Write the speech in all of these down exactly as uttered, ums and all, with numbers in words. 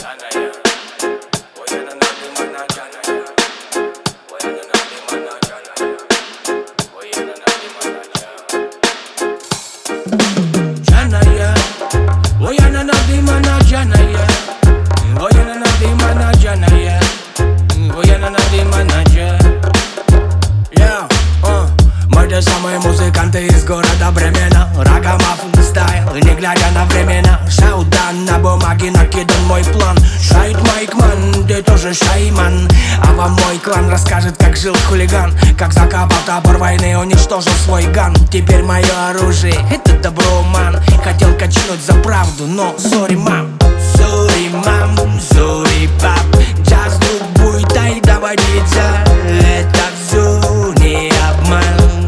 Мы те самые музыканты из города Бремена. Рагамаффин стайл, не глядя на времена. Шаудан на бумаге накидан мой план. Шайт Майкман, ты тоже шайман. А вам мой клан расскажет, как жил хулиган, как закопал топор войны, уничтожил свой ган. Теперь мое оружие — это доброман. Хотел качнуть за правду, но сори, мам. Сори, мам, сори, пап. Джаз друг будет, дай доводиться. Это все не обман.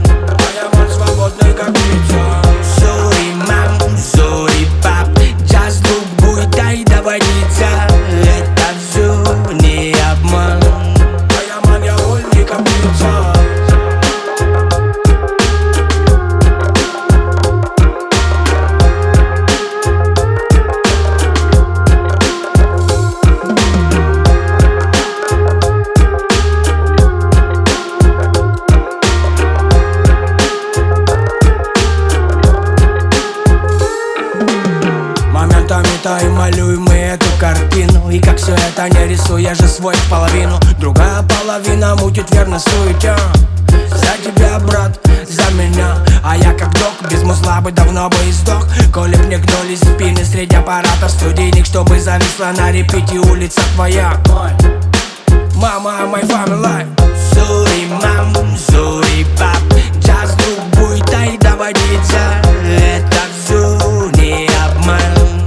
Как птица. Sorry, мам, sorry, пап. Джаз друг будет, дай доводиться. Это все не обман. А я ман, я вольный, как птица. И малюем мы эту картину. И как все это не рисую, я же свой в половину. Другая половина мутит верно суетя. За тебя, брат, за меня. А я как док, без мусла бы давно бы и сдох. Коли б не гнулись спины среди аппаратов студийник, чтобы зависла на репите улица твоя. Мама, my family. Sorry, мам, sorry, пап. Джаз друг будет, дай доводиться. Это все не обман.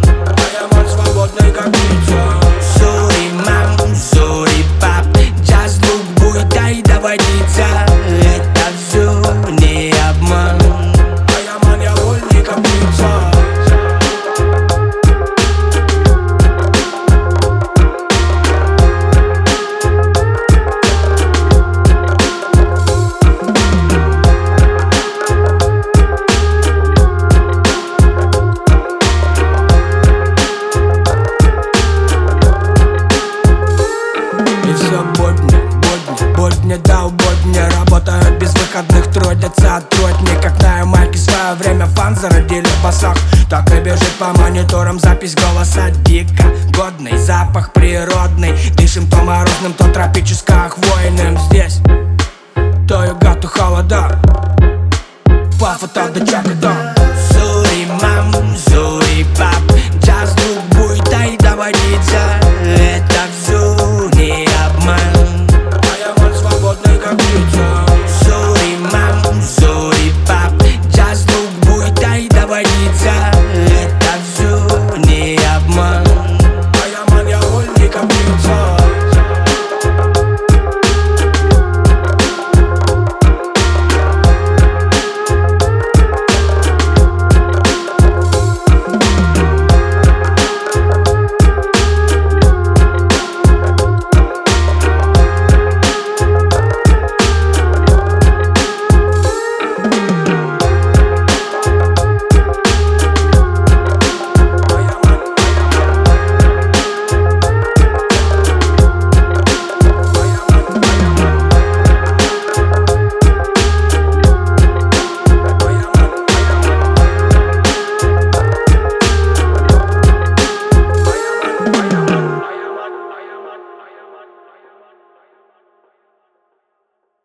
Как птица. Sorry, мам, sorry, пап. Джаз друг будет, дай доводиться. Это все не обман. А я ман, я вольный, как птица. Будни, да, будни, работают без выходных, трудятся от трудни. Как на Ямайке в свое время фан зародили в басах, так и бежит по мониторам запись голоса. Дико годный, запах природный. Дышим то морозным, то тропическо-хвойным. Здесь то юга, то холода. Пафота до чакота.